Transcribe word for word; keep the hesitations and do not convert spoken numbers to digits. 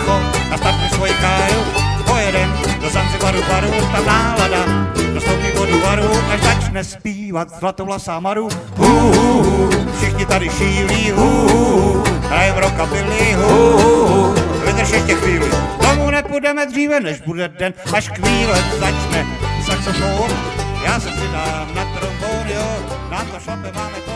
bacho, nastartuj svoji káju, pojedem do Zanzibaru baru, tam nálada, dostoupí vodu varu, až začne zpívat zlatovlasá Maru. Hu, hu, hu, všichni tady šílí, hu, hu, hrajem rockabilly, hu, hu, vydrž ještě chvíli, domů nepůjdeme dříve, než bude den, až chvíle začne saxofon, já se přidám na trombon, jo, nám to šlape, máme to.